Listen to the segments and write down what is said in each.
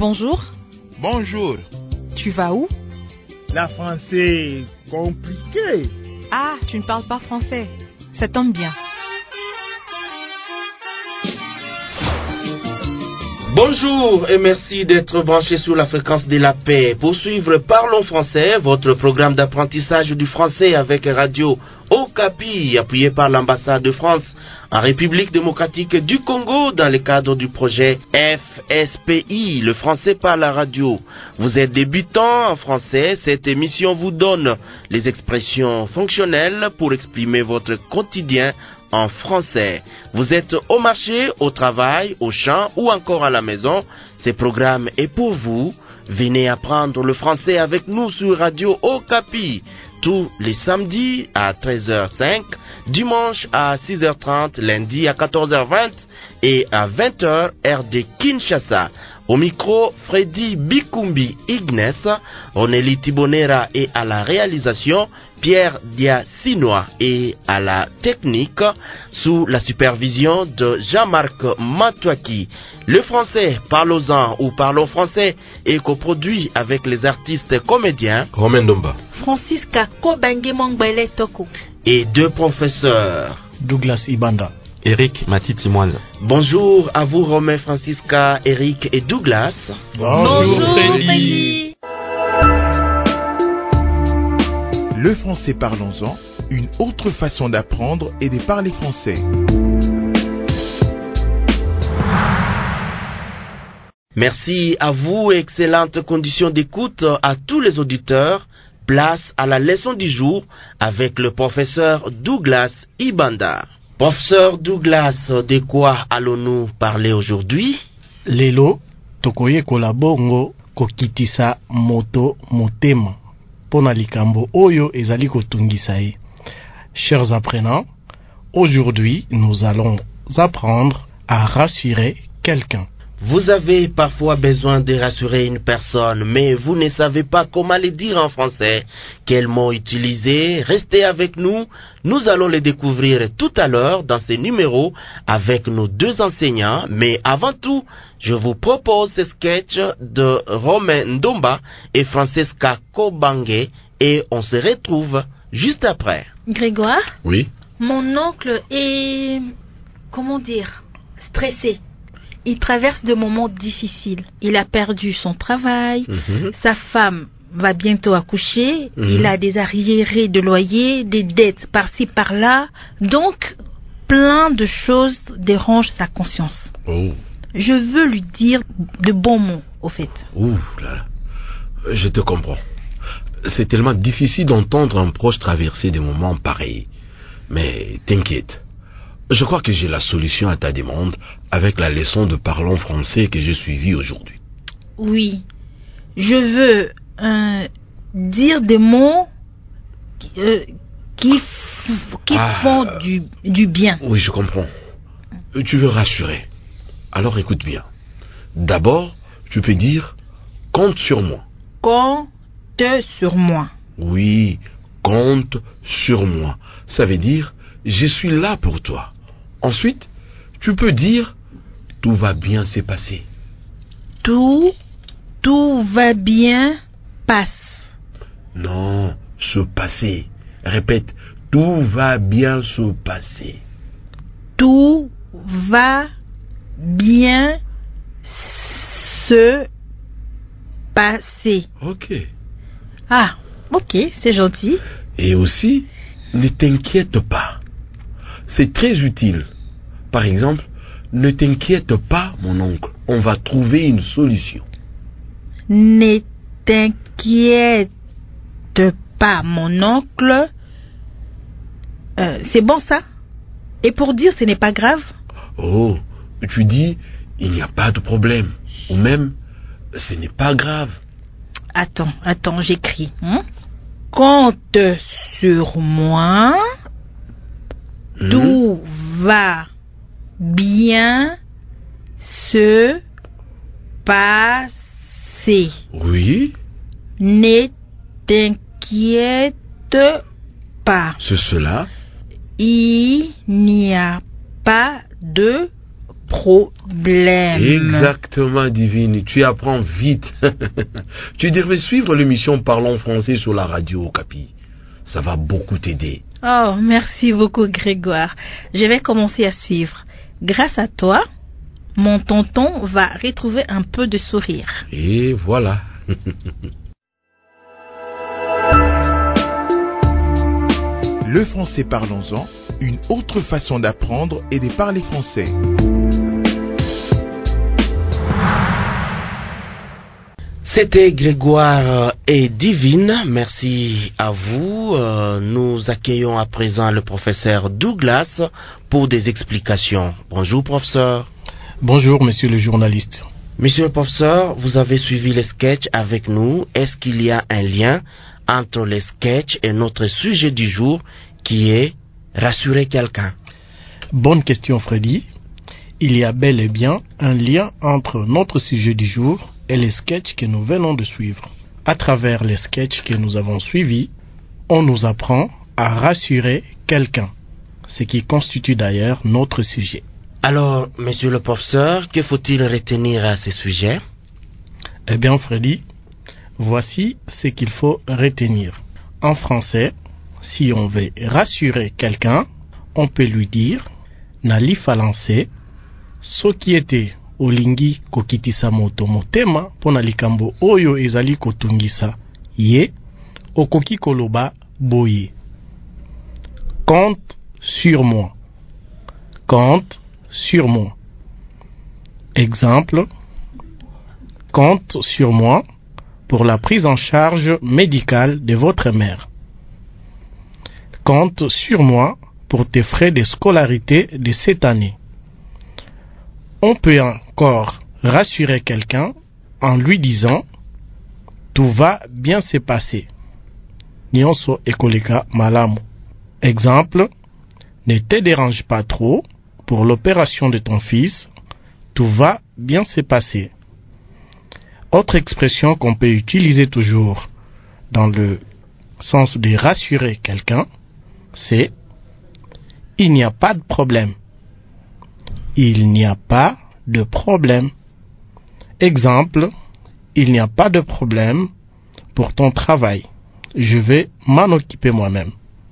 Bonjour. Bonjour. Tu vas où? La français compliqué. Ah, tu ne parles pas français. Ça tombe bien. Bonjour et merci d'être branché sur la fréquence de la paix. Pour suivre Parlons français, votre programme d'apprentissage du français avec Radio Okapi, appuyé par l'ambassade de France en République démocratique du Congo dans le cadre du projet FSPI, le français par la radio. Vous êtes débutant en français, cette émission vous donne les expressions fonctionnelles pour exprimer votre quotidien en français. Vous êtes au marché, au travail, au champ ou encore à la maison. Ce programme est pour vous. Venez apprendre le français avec nous sur Radio Okapi tous les samedis à 13h05, dimanche à 6h30, lundi à 14h20 et à 20h heure de Kinshasa. Au micro, Freddy Bikumbi Ignes, Oneli Tibonera et à la réalisation, Pierre Diasinois et à la technique, sous la supervision de Jean-Marc Matouaki. Le français, parlons-en ou parlons français, est coproduit avec les artistes comédiens Romain Ndomba, Francisca Kobange Mongbele Toko et deux professeurs Douglas Ibanda, Eric Matiti Mwanza. Bonjour à vous Romain, Francisca, Eric et Douglas. Bonjour Freddy. Le français parlons-en, une autre façon d'apprendre et de parler français. Merci à vous et excellentes conditions d'écoute à tous les auditeurs. Place à la leçon du jour avec le professeur Douglas Ibanda. Professeur Douglas, de quoi allons-nous parler aujourd'hui? Lelo tokoye kolabongo kokitisa moto motema pona likambo oyo ezali kotungisa ye. Chers apprenants, aujourd'hui nous allons apprendre à rassurer quelqu'un. Vous avez parfois besoin de rassurer une personne, mais vous ne savez pas comment le dire en français. Quels mots utiliser? Restez avec nous. Nous allons les découvrir tout à l'heure dans ce numéro avec nos deux enseignants. Mais avant tout, je vous propose ce sketch de Romain Ndomba et Francisca Kobange et on se retrouve juste après. Grégoire, Oui. mon oncle est, comment dire, stressé. Il traverse de moments difficiles. Il a perdu son travail, sa femme va bientôt accoucher, il a des arriérés de loyer, des dettes par-ci par-là. Donc, plein de choses dérangent sa conscience. Oh. Je veux lui dire de bons mots, au fait. Ouh là là. Je te comprends. C'est tellement difficile d'entendre un proche traverser des moments pareils. Mais t'inquiète. Je crois que j'ai la solution à ta demande avec la leçon de parlons français que j'ai suivie aujourd'hui. Oui, je veux dire des mots qui font du bien. Oui, je comprends. Tu veux rassurer. Alors écoute bien. D'abord, tu peux dire « compte sur moi ». Compte sur moi. Oui, compte sur moi. Ça veut dire « je suis là pour toi ». Ensuite, tu peux dire « tout va bien se passer ». Tout va bien passe. Non, se passer. Répète, tout va bien se passer. Tout va bien se passer. Ok. Ah, ok, c'est gentil. Et aussi, ne t'inquiète pas. C'est très utile. Par exemple, ne t'inquiète pas, mon oncle. On va trouver une solution. Ne t'inquiète pas, mon oncle. C'est bon ça? Et pour dire ce n'est pas grave? Oh, tu dis, il n'y a pas de problème. Ou même, ce n'est pas grave. Attends, j'écris. Compte sur moi. Tout va bien se passer. Oui. Ne t'inquiète pas. C'est cela. Il n'y a pas de problème. Exactement, Divine. Tu apprends vite. Tu devrais suivre l'émission Parlons français sur la radio Okapi. Ça va beaucoup t'aider. Oh, merci beaucoup, Grégoire. Je vais commencer à suivre. Grâce à toi, mon tonton va retrouver un peu de sourire. Et voilà. Le français parlons-en, une autre façon d'apprendre et de parler français. C'était Grégoire et Divine. Merci à vous. Nous accueillons à présent le professeur Douglas pour des explications. Bonjour, professeur. Bonjour, monsieur le journaliste. Monsieur le professeur, vous avez suivi les sketchs avec nous. Est-ce qu'il y a un lien entre les sketchs et notre sujet du jour qui est rassurer quelqu'un? Bonne question, Freddy. Il y a bel et bien un lien entre notre sujet du jour et les sketchs que nous venons de suivre. À travers les sketchs que nous avons suivis, on nous apprend à rassurer quelqu'un, ce qui constitue d'ailleurs notre sujet. Alors, monsieur le professeur, que faut-il retenir à ce sujet? Eh bien, Freddy, voici ce qu'il faut retenir. En français, si on veut rassurer quelqu'un, on peut lui dire Nali falanse, soki ete olingi kokitisa moto motema pona likambo oyo ezali kotungisa ye, okoki koloba boye. Compte sur moi. Compte sur moi. Exemple, compte sur moi pour la prise en charge médicale de votre mère. Compte sur moi pour tes frais de scolarité de cette année. On peut encore rassurer quelqu'un en lui disant tout va bien se passer. Nyonso ekoleka malamu. Exemple, ne te dérange pas trop pour l'opération de ton fils, tout va bien se passer. Autre expression qu'on peut utiliser toujours dans le sens de rassurer quelqu'un, c'est il n'y a pas de problème. Il n'y a pas de problème. Exemple, il n'y a pas de problème pour ton travail. Je vais m'en occuper moi-même.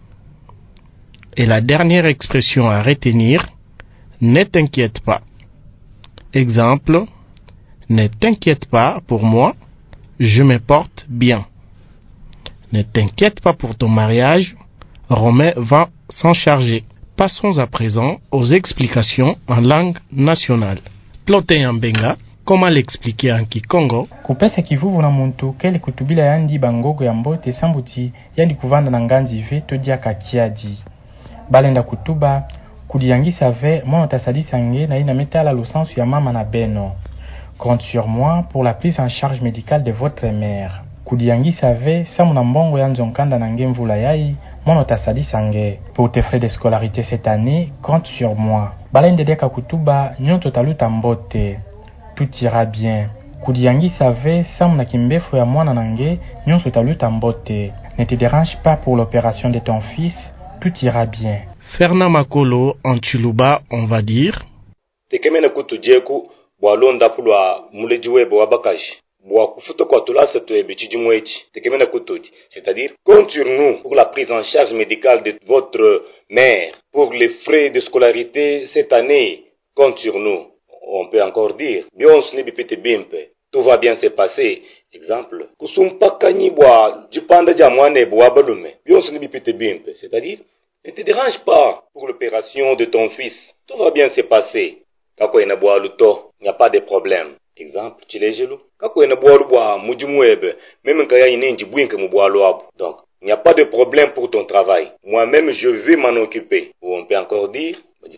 Et la dernière expression à retenir, ne t'inquiète pas. Exemple, ne t'inquiète pas pour moi, je me porte bien. Ne t'inquiète pas pour ton mariage, Romain va s'en charger. Passons à présent aux explications en langue nationale. Plote Yambenga, comment l'expliquer en Kikongo? Kupesa kivuvu na muntu kele kutubila yandi bangogo ya mbote sambuti yandi kuvanda na nganzi ve todia kakiadi. Balenda kutuba kudiangisa ve mono tasalisa nge na ina metala losansu ya mama na beno. Compte sur moi pour la prise en charge médicale de votre mère. Kudiangisa ve samu na mbongo ya nzonkanda na nge mvula yai mono tasalisa nge. Pour tes frais de scolarité cette année, compte sur moi. Balenda deka kutuba nyonto taluta mbote. Tout ira bien. Kudiangisa ve samu na kimbefu ya mwana nange nyonso taluta mbote. Ne te dérange pas pour l'opération de ton fils, tout ira bien. Fernand Makolo, en Chiluba, on va dire tekemena kutujieku bwalonda pulwa mulejiwe bwabakashi bwa kufuta kwa tulasa tuebe chijimwechi tekemena kutuji, c'est-à-dire compte sur nous pour la prise en charge médicale de votre mère, pour les frais de scolarité cette année, compte sur nous. On peut encore dire bions ni bipete bimpe, tout va bien se passer. Exemple, kusumpaka nyibwa jipanda jamwane bwabalume bions ni bipete bimpe, c'est-à-dire ne te dérange pas pour l'opération de ton fils, tout va bien se passer. Kako ina bwa luto, il n'y a pas de problème. Exemple, chilejelu kako ina bwa lubwa mujumwebe même kaya inenji bwinke mubwa lwabo. Donc il n'y a pas de problème pour ton travail, moi-même je vais m'en occuper. Ou on peut encore dire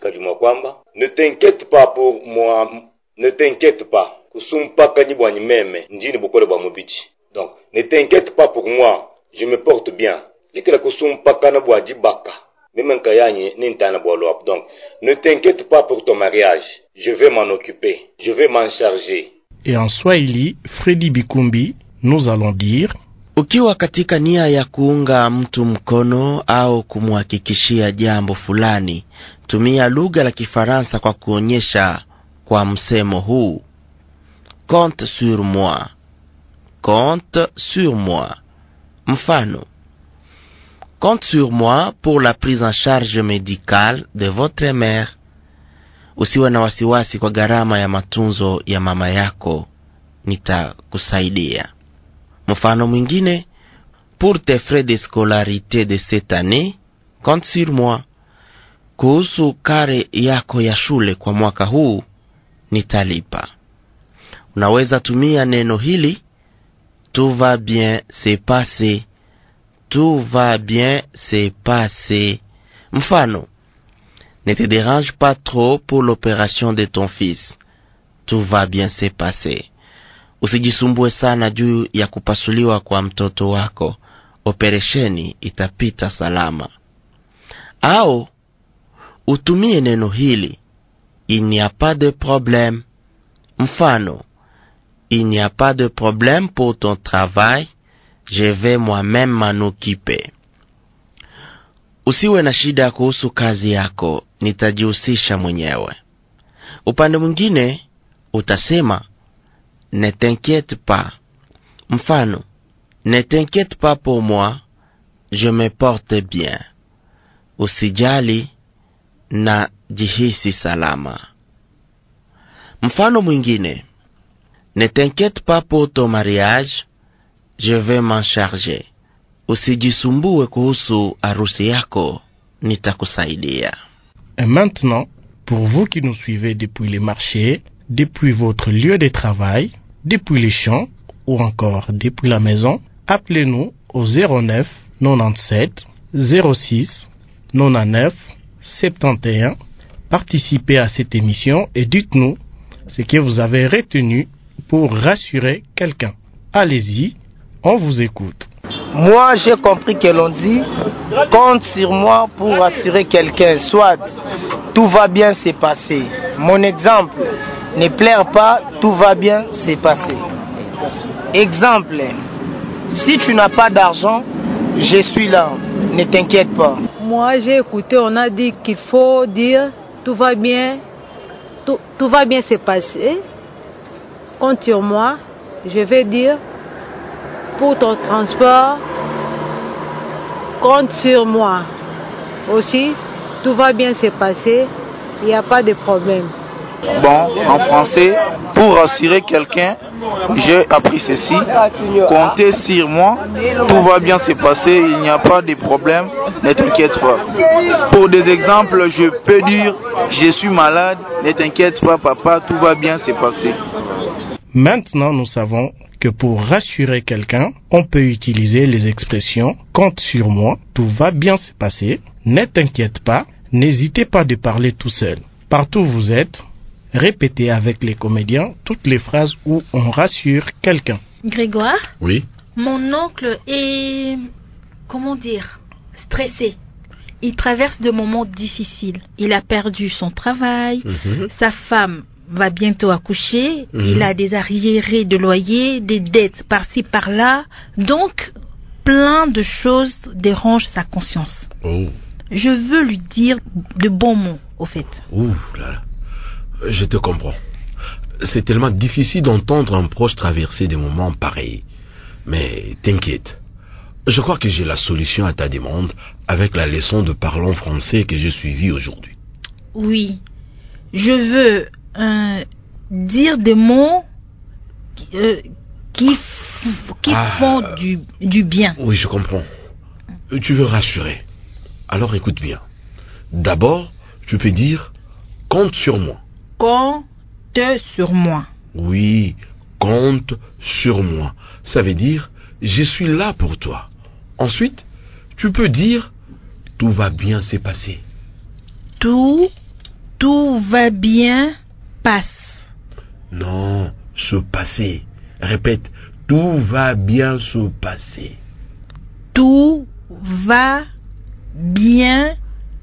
ne t'inquiète pas pour moi, ne t'inquiète pas kusumpaka nyibwa nyimeme njini bukole bwa mubichi. Donc ne t'inquiète pas pour moi, je me porte bien. Likela kusumpaka na bwa jibaka même kayanye nintana bwa lwabo. Donc ne t'inquiète pas pour ton mariage, je vais m'en occuper, je vais m'en charger. Et en Swahili, Freddy Bikumbi, nous allons dire ukiwa katika nia ya kuunga mtu mkono au kumhakikishia jambo fulani, tumia lugha la Kifaransa kwa kuonyesha kwa msemo huu. Compte sur moi. Compte sur moi. Mfano. Compte sur moi pour la prise en charge médicale de votre mère. Usiwe na wasiwasi kwa gharama ya matunzo ya mama yako. Nitakusaidia. Mfano mwingine. Pour tes frais de scolarité de cette année, compte sur moi. Kuhusu kare yako ya shule kwa mwaka huu, nitalipa. Unaweza tumia neno hili. Tout va bien se passer. Tout va bien se passer. Mfano. Ne te dérange pas trop pour l'opération de ton fils. Tout va bien se passer. Usijisumbue sana juu ya kupasuliwa kwa mtoto wako. Operesheni itapita salama. Au utumie neno hili. Il n'y a pas de problème. Mfano. Il n'y a pas de problème pour ton travail. Je vais moi-même m'en occuper. Usiwe na shida kuhusu kazi yako. Nitajihusisha mwenyewe. Upande mwingine utasema ne t'inquiète pas. Mfano. Ne t'inquiète pas pour moi. Je me porte bien. Usijali na jihisi salama. Mfano mwingine. Ne t'inquiète pas pour ton mariage. Je vais m'en charger. Usijisumbue kuhusu harusi yako. Nitakusaidia. Et maintenant, pour vous qui nous suivez depuis les marchés, depuis votre lieu de travail, depuis les champs ou encore depuis la maison, appelez-nous au 09 97 06 99 71. Participez à cette émission et dites-nous ce que vous avez retenu pour rassurer quelqu'un. Allez-y, on vous écoute. Moi, j'ai compris que l'on dit compte sur moi pour rassurer quelqu'un, soit tout va bien se passer. Mon exemple, ne pleure pas, tout va bien se passer. Exemple, si tu n'as pas d'argent, je suis là, ne t'inquiète pas. Moi, j'ai écouté, on a dit qu'il faut dire tout va bien se passer. Compte sur moi, je vais dire pour ton transport, compte sur moi. Aussi, tout va bien se passer, il n'y a pas de problème. Bon, en français, pour rassurer quelqu'un, j'ai appris ceci. Comptez sur moi, tout va bien se passer, il n'y a pas de problème, ne t'inquiète pas. Pour des exemples, je peux dire, je suis malade, ne t'inquiète pas papa, tout va bien se passer. Maintenant, nous savons que pour rassurer quelqu'un, on peut utiliser les expressions « compte sur moi »,« tout va bien se passer »,« ne t'inquiète pas », n'hésitez pas de parler tout seul. Partout où vous êtes, répétez avec les comédiens toutes les phrases où on rassure quelqu'un. Grégoire? Oui. Mon oncle est, stressé. Il traverse de moments difficiles. Il a perdu son travail, sa femme va bientôt accoucher, il a des arriérés de loyer, des dettes par-ci par-là, donc plein de choses dérangent sa conscience. Oh. Je veux lui dire de bons mots, au fait. Ouh là là. Je te comprends. C'est tellement difficile d'entendre un proche traverser des moments pareils. Mais t'inquiète. Je crois que j'ai la solution à ta demande avec la leçon de parlons français que j'ai suivie aujourd'hui. Oui. Je veux dire des mots qui font du bien. Oui, je comprends. Tu veux rassurer. Alors écoute bien. D'abord, tu peux dire « compte sur moi ». Compte sur moi. Oui, compte sur moi. Ça veut dire « je suis là pour toi ». Ensuite, tu peux dire « tout va bien se passer ». Tout va bien passe. Non, se passer. Répète, tout va bien se passer. Tout va bien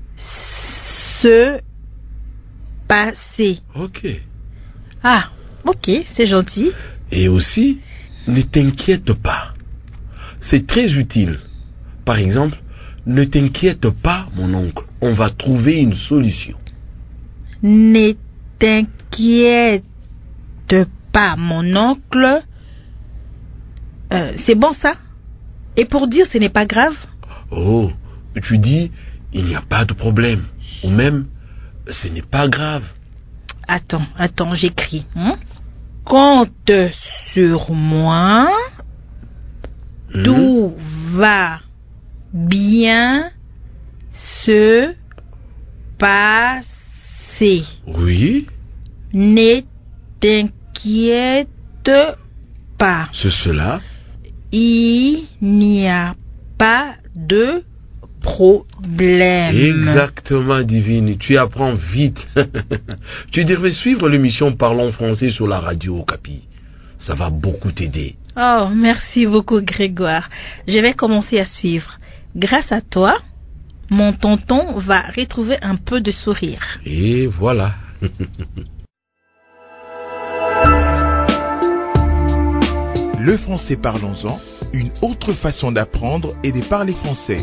se passer. Ok. Ah, ok, c'est gentil. Et aussi, ne t'inquiète pas. C'est très utile. Par exemple, ne t'inquiète pas, mon oncle. On va trouver une solution. Ne t'inquiète t'inquiète pas, mon oncle. C'est bon ça? Et pour dire ce n'est pas grave? Oh, tu dis il n'y a pas de problème. Ou même ce n'est pas grave. Attends, j'écris. Compte sur moi. Tout va bien se passer. Oui. Ne t'inquiète pas. C'est cela? Il n'y a pas de problème. Exactement, Divine. Tu apprends vite. Tu devrais suivre l'émission Parlons français sur la radio Okapi. Ça va beaucoup t'aider. Oh, merci beaucoup, Grégoire. Je vais commencer à suivre. Grâce à toi, mon tonton va retrouver un peu de sourire. Et voilà. Le français parlons-en, une autre façon d'apprendre et de parler français.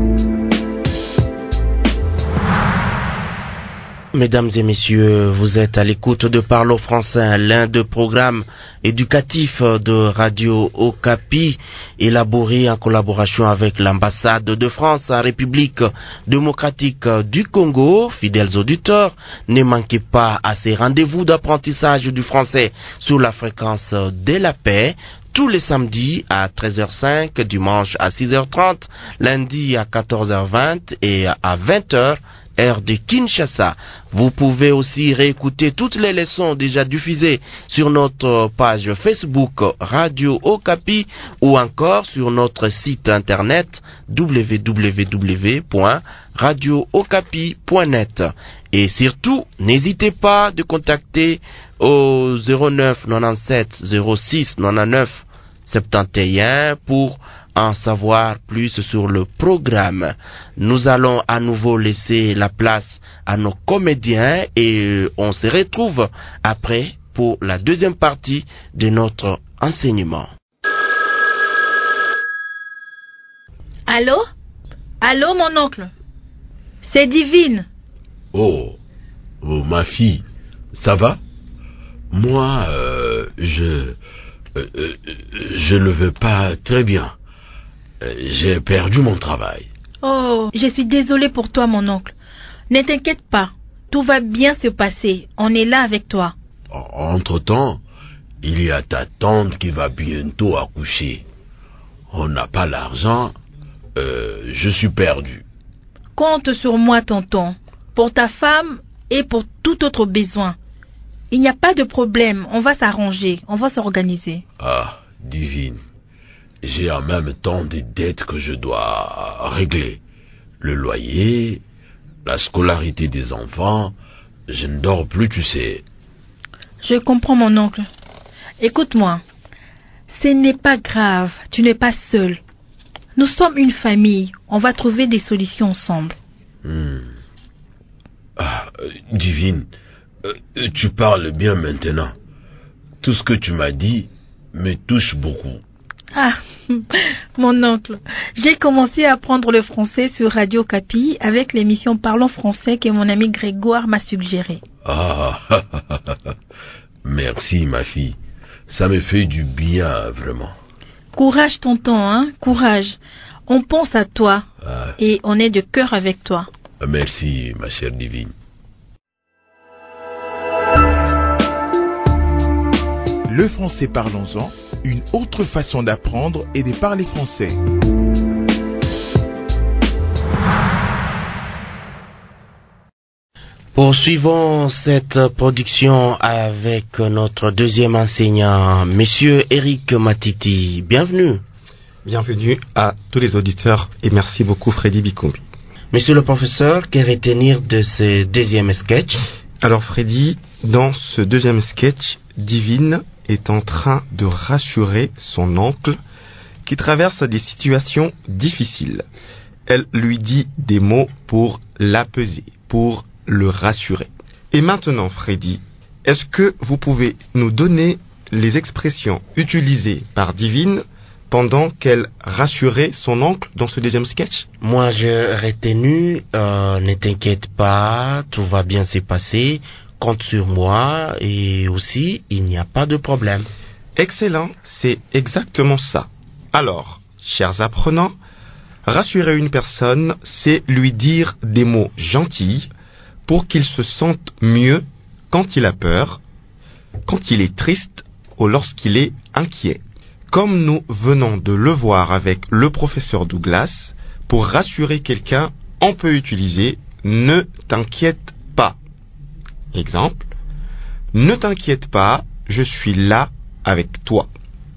Mesdames et messieurs, vous êtes à l'écoute de Parlons français, l'un des programmes éducatifs de Radio Okapi, élaboré en collaboration avec l'ambassade de France en République démocratique du Congo. Fidèles auditeurs, ne manquez pas à ces rendez-vous d'apprentissage du français sur la fréquence de la paix, tous les samedis à 13h05, dimanche à 6h30, lundi à 14h20 et à 20h, heure de Kinshasa. Vous pouvez aussi réécouter toutes les leçons déjà diffusées sur notre page Facebook Radio Okapi ou encore sur notre site internet www.radiookapi.net. Et surtout, n'hésitez pas de contacter au 09 97 06 99 71 pour en savoir plus sur le programme. Nous allons à nouveau laisser la place à nos comédiens et on se retrouve après pour la deuxième partie de notre enseignement. Allô? Allô, mon oncle? C'est Divine. Oh, ma fille, ça va? Moi, je ne veux pas très bien. J'ai perdu mon travail. Oh, je suis désolée pour toi, mon oncle. Ne t'inquiète pas, tout va bien se passer. On est là avec toi. Entre-temps, il y a ta tante qui va bientôt accoucher. On n'a pas l'argent. Je suis perdu. Compte sur moi, tonton, pour ta femme et pour tout autre besoin. Il n'y a pas de problème, on va s'arranger, on va s'organiser. Ah, Divine. J'ai en même temps des dettes que je dois régler. Le loyer, la scolarité des enfants, je ne dors plus, tu sais. Je comprends, mon oncle. Écoute-moi, ce n'est pas grave, tu n'es pas seul. Nous sommes une famille, on va trouver des solutions ensemble. Ah, Divine, tu parles bien maintenant. Tout ce que tu m'as dit me touche beaucoup. Ah, mon oncle, j'ai commencé à apprendre le français sur Radio Okapi avec l'émission Parlons français que mon ami Grégoire m'a suggéré. Ah, merci ma fille, ça me fait du bien vraiment. Courage tonton, hein, courage. On pense à toi et on est de cœur avec toi. Merci ma chère Divine. Le français parlons-en, une autre façon d'apprendre et de parler français. Poursuivons cette production avec notre deuxième enseignant, Monsieur Eric Matiti. Bienvenue. Bienvenue à tous les auditeurs et merci beaucoup Freddy Bikombi. Monsieur le professeur, que retenir de ce deuxième sketch? Alors Freddy, dans ce deuxième sketch, Divine est en train de rassurer son oncle qui traverse des situations difficiles. Elle lui dit des mots pour l'apaiser, pour le rassurer. Et maintenant, Freddy, est-ce que vous pouvez nous donner les expressions utilisées par Divine pendant qu'elle rassurait son oncle dans ce deuxième sketch? Moi, j'ai retenu, ne t'inquiète pas, tout va bien se passer. compte sur moi et aussi il n'y a pas de problème. Excellent, c'est exactement ça. Alors, chers apprenants, rassurer une personne, c'est lui dire des mots gentils pour qu'il se sente mieux quand il a peur, quand il est triste ou lorsqu'il est inquiet. Comme nous venons de le voir avec le professeur Douglas, pour rassurer quelqu'un, on peut utiliser « ne t'inquiète pas ». Exemple, « Ne t'inquiète pas, je suis là avec toi ».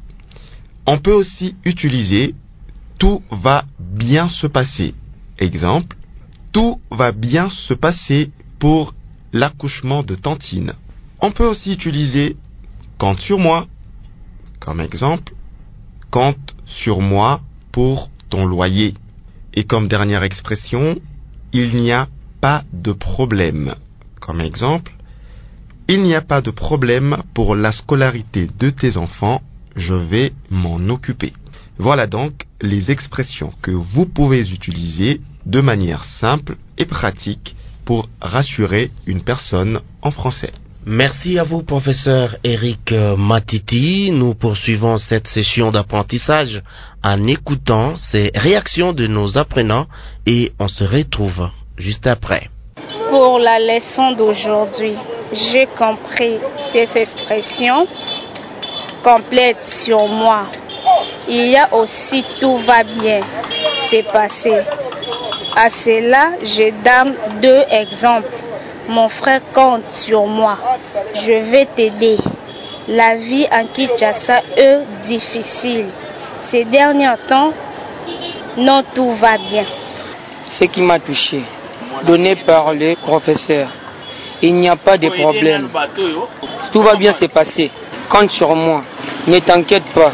On peut aussi utiliser « tout va bien se passer ». Exemple, « Tout va bien se passer pour l'accouchement de Tantine ». On peut aussi utiliser « compte sur moi ». Comme exemple, « compte sur moi pour ton loyer ». Et comme dernière expression, « il n'y a pas de problème ». Comme exemple, « il n'y a pas de problème pour la scolarité de tes enfants, je vais m'en occuper ». Voilà donc les expressions que vous pouvez utiliser de manière simple et pratique pour rassurer une personne en français. Merci à vous, professeur Eric Matiti. Nous poursuivons cette session d'apprentissage en écoutant ces réactions de nos apprenants et on se retrouve juste après. Pour la leçon d'aujourd'hui, j'ai compris ces expressions complètes sur moi. Il y a aussi tout va bien, c'est passé. À cela, je donne 2 exemples. Mon frère compte sur moi. Je vais t'aider. La vie en Kinshasa est difficile. Ces derniers temps, non, tout va bien. Ce qui m'a touché, donné par le professeur, il n'y a pas de problème. Tout va bien se passer. Compte sur moi. Ne t'inquiète pas.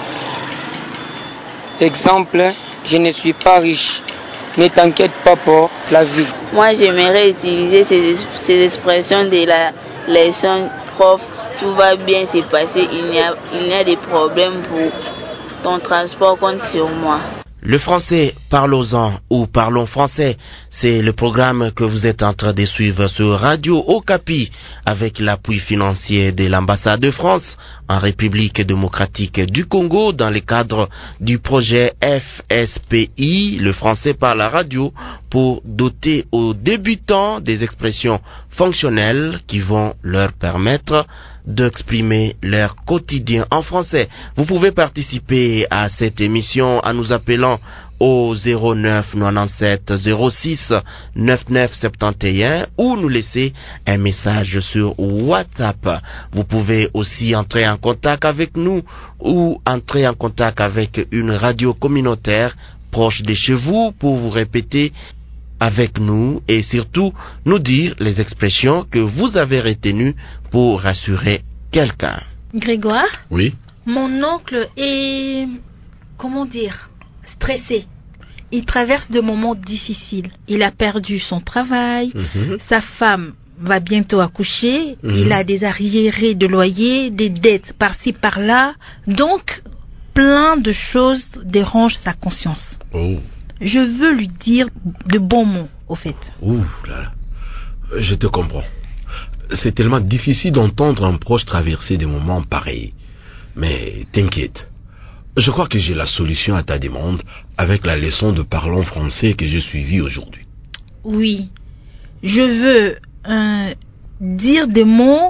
Exemple, je ne suis pas riche. Ne t'inquiète pas pour la vie. Moi, j'aimerais utiliser ces expressions de la leçon prof. Tout va bien se passer. Il n'y a de problème pour ton transport. Compte sur moi. Le français, parlons-en ou parlons français, c'est le programme que vous êtes en train de suivre sur Radio Okapi avec l'appui financier de l'ambassade de France en République démocratique du Congo dans le cadre du projet FSPI, le français par la radio, pour doter aux débutants des expressions fonctionnelles qui vont leur permettre d'exprimer leur quotidien en français. Vous pouvez participer à cette émission en nous appelant au 09 97 06 99 71 ou nous laisser un message sur WhatsApp. Vous pouvez aussi entrer en contact avec nous ou entrer en contact avec une radio communautaire proche de chez vous pour vous répéter avec nous et surtout nous dire les expressions que vous avez retenues pour rassurer quelqu'un. Grégoire? Oui? Mon oncle est, stressé. Il traverse de moments difficiles. Il a perdu son travail, sa femme va bientôt accoucher, il a des arriérés de loyer, des dettes par-ci par-là, donc plein de choses dérangent sa conscience. Oh. Je veux lui dire de bons mots, au fait. Ouh là là. Je te comprends. C'est tellement difficile d'entendre un proche traverser des moments pareils. Mais t'inquiète. Je crois que j'ai la solution à ta demande avec la leçon de parlons français que j'ai suivie aujourd'hui. Oui. Je veux dire des mots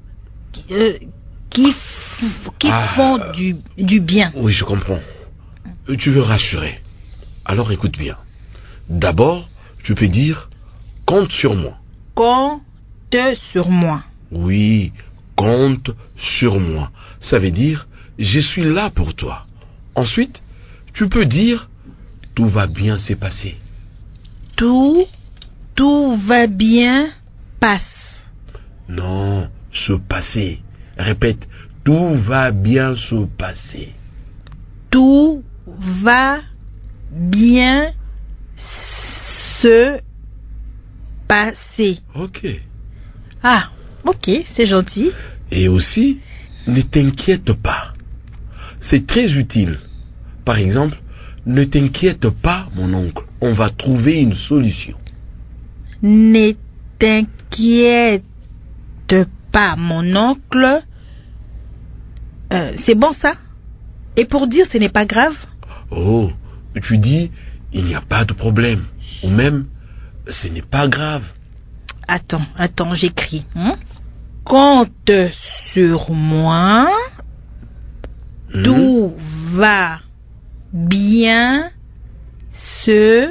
qui font du bien. Oui, je comprends. Tu veux rassurer. Alors écoute bien. D'abord, tu peux dire « compte sur moi ». Compte sur moi. Oui, compte sur moi. Ça veut dire « je suis là pour toi ». Ensuite, tu peux dire « tout va bien se passer ». Tout va bien passe. Non, se passer. Répète « tout va bien se passer ». Tout va bien se passer. Ok. Ah, ok, c'est gentil. Et aussi, ne t'inquiète pas. C'est très utile. Par exemple, ne t'inquiète pas, mon oncle. On va trouver une solution. Ne t'inquiète pas, mon oncle. C'est bon ça? Et pour dire ce n'est pas grave? Oh, tu dis il n'y a pas de problème. Ou même ce n'est pas grave. Attends, j'écris. Compte sur moi. Tout va bien se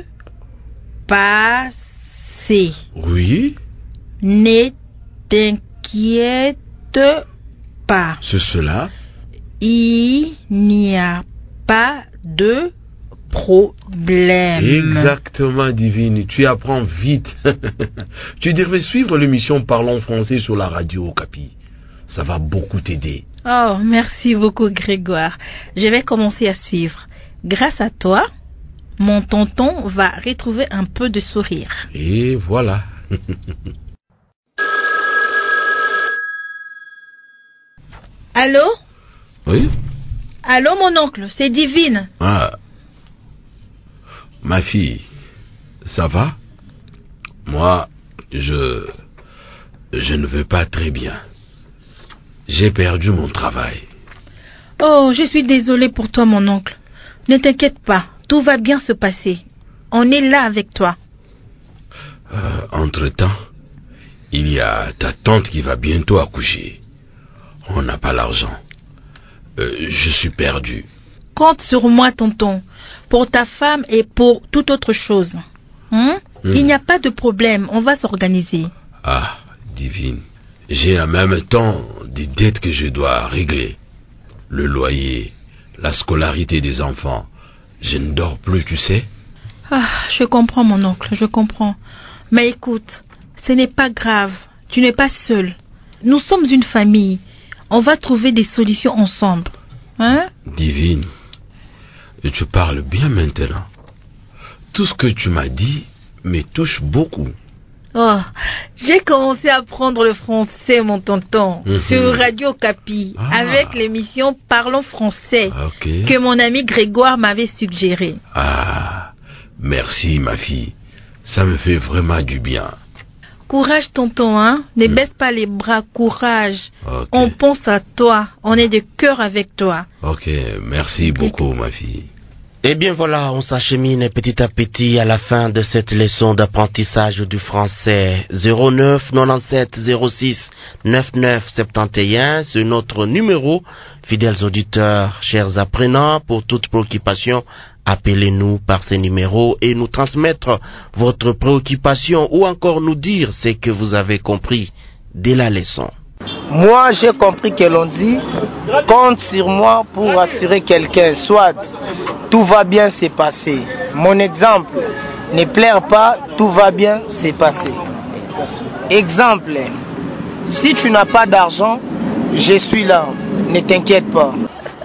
passer. Oui. Ne t'inquiète pas. C'est cela? Il n'y a pas de problème. Exactement, Divine. Tu apprends vite. Tu devrais suivre l'émission Parlons français sur la radio Okapi. Ça va beaucoup t'aider. Oh, merci beaucoup, Grégoire. Je vais commencer à suivre. Grâce à toi, mon tonton va retrouver un peu de sourire. Et voilà. Allô? Oui? Allô, mon oncle, c'est Divine. Ah. Ma fille, ça va? Moi, je ne vais pas très bien. J'ai perdu mon travail. Oh, je suis désolée pour toi, mon oncle. Ne t'inquiète pas, tout va bien se passer. On est là avec toi. Entre-temps, il y a ta tante qui va bientôt accoucher. On n'a pas l'argent. Je suis perdu. Compte sur moi, tonton, pour ta femme et pour toute autre chose. Il n'y a pas de problème, on va s'organiser. Ah, Divine, j'ai en même temps des dettes que je dois régler. Le loyer, la scolarité des enfants. Je ne dors plus, tu sais. Ah, je comprends, mon oncle, je comprends. Mais écoute, ce n'est pas grave, tu n'es pas seul. Nous sommes une famille. On va trouver des solutions ensemble. Divine, tu parles bien maintenant. Tout ce que tu m'as dit me touche beaucoup. Oh, j'ai commencé à apprendre le français, mon tonton, sur Radio Okapi, avec l'émission Parlons français, que mon ami Grégoire m'avait suggéré. Ah, merci ma fille. Ça me fait vraiment du bien. Courage, tonton, ne baisse pas les bras, courage. On pense à toi, on est de cœur avec toi. Ok, merci beaucoup ma fille. Eh bien voilà, on s'achemine petit à petit à la fin de cette leçon d'apprentissage du français. 09 97 06 99 71, c'est notre numéro. Fidèles auditeurs, chers apprenants, pour toute préoccupation, appelez-nous par ces numéros et nous transmettre votre préoccupation ou encore nous dire ce que vous avez compris de la leçon. Moi, j'ai compris que l'on dit « Compte sur moi pour assurer quelqu'un, soit tout va bien se passer. » Mon exemple, ne pleure pas, tout va bien se passer. Exemple, si tu n'as pas d'argent, je suis là, ne t'inquiète pas.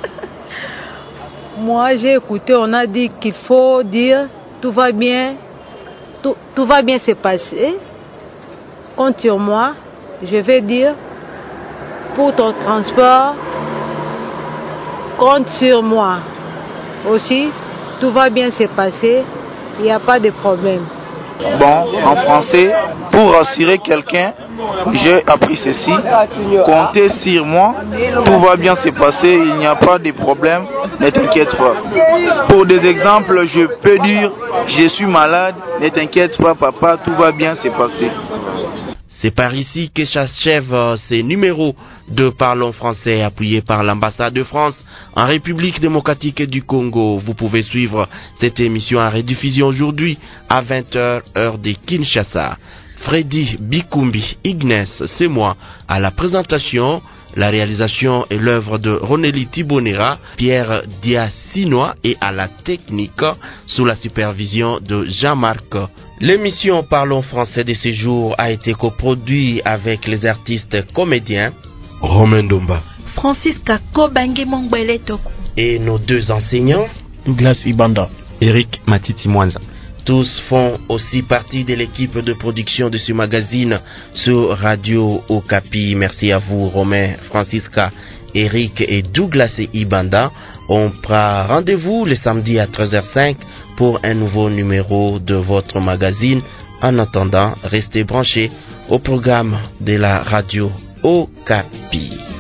Moi, j'ai écouté, on a dit qu'il faut dire « Tout va bien se passer. » Compte sur moi, je vais dire « Pour ton transport, compte sur moi. Aussi, tout va bien se passer, il n'y a pas de problème. » Bon, en français, pour assurer quelqu'un, j'ai appris ceci. Comptez sur moi, tout va bien se passer, il n'y a pas de problème, ne t'inquiète pas. Pour des exemples, je peux dire, je suis malade, ne t'inquiète pas papa, tout va bien se passer. C'est par ici que s'achèvent ces numéros de Parlons français appuyés par l'ambassade de France en République démocratique du Congo. Vous pouvez suivre cette émission en rediffusion aujourd'hui à 20h heure de Kinshasa. Freddy Bikumbi Ignace, c'est moi à la présentation. La réalisation est l'œuvre de Roneli Tibonera, Pierre Diasinois et à la technique sous la supervision de Jean-Marc. L'émission Parlons français de ce jour a été coproduite avec les artistes comédiens Romain Domba, Francis Kakobange Mongbele Toku et nos deux enseignants Douglas Ibanda, Eric Matiti Mwanza. Tous font aussi partie de l'équipe de production de ce magazine sur Radio Okapi. Merci à vous, Romain, Francisca, Eric et Douglas Ibanda. On prend rendez-vous le samedi à 13h05 pour un nouveau numéro de votre magazine. En attendant, restez branchés au programme de la Radio Okapi.